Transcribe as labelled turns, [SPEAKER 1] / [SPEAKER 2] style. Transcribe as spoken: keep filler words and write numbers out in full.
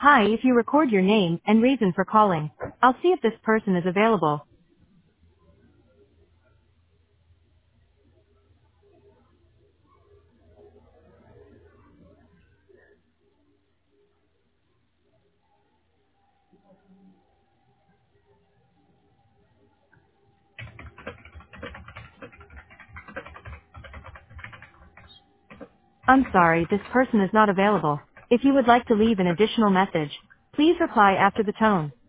[SPEAKER 1] Hi, if you record your name and reason for calling, I'll see if this person is available. I'm sorry, this person is not available. If you would like to leave an additional message, please reply after the tone.